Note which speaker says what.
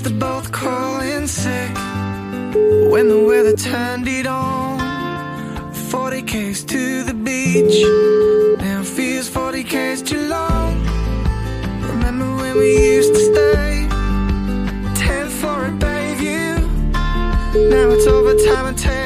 Speaker 1: to both call in sick when the weather turned it on. 40 k's to the beach, now feels 40 k's too long. Remember when we used to stay 10th floor at Bayview? Now it's overtime and 10